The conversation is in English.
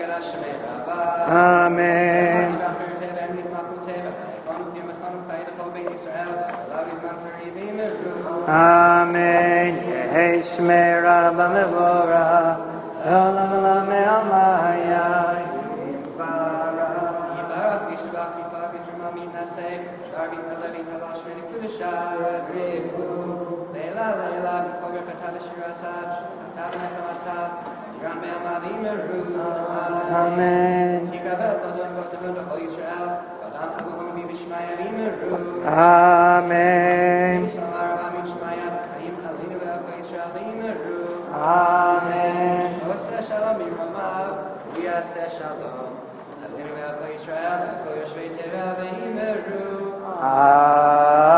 Amen. Amen. Yehi Shmera B'Mevora Olam Olam Me'amaya Yibarach Yishbach Yipav Yishmami Naseh Sharvit Nalevi Talash Veni Kudusha Riku Leila Leila B'Chol Rekatad Shiratad Atad Mechamatav Yiram Me'amadi Meru Amen. Yikabel Todon B'Tevon B'Chol Yisrael V'Adam Avuhom B'Bishmaya Meru Amen. Amen. Oseh Shalom Yiramav, Yaseh Shalom. Alinu Yisrael, Koyoshvei Teva V'Yimeru. Amen.